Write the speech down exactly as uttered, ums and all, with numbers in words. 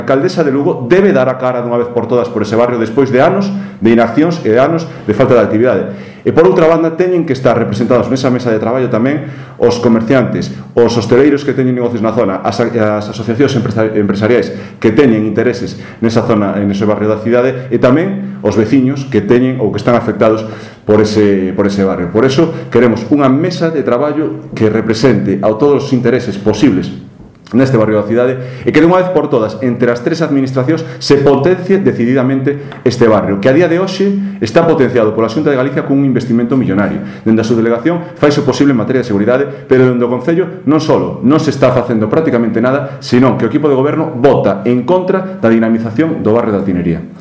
A alcaldesa de Lugo debe dar a cara dunha vez por todas por ese barrio despois de anos de inaccións e de anos de falta de actividade. E por outra banda teñen que estar representados nesa mesa de traballo tamén os comerciantes, os hosteleiros que teñen negocios na zona, as, as asociacións empresariais que teñen intereses nesa zona, nese barrio da cidade, e tamén os veciños que teñen ou que están afectados por ese, por ese barrio. Por eso queremos unha mesa de traballo que represente a todos os intereses posibles neste barrio da cidade e que de unha vez por todas entre as tres administracións se potencie decididamente este barrio, que a día de hoxe está potenciado pola Xunta de Galicia cun investimento millonario. Dende a subdelegación faise o posible en materia de seguridade, pero dende o Concello non só non se está facendo prácticamente nada, senón que o equipo de goberno vota en contra da dinamización do barrio da Tinería.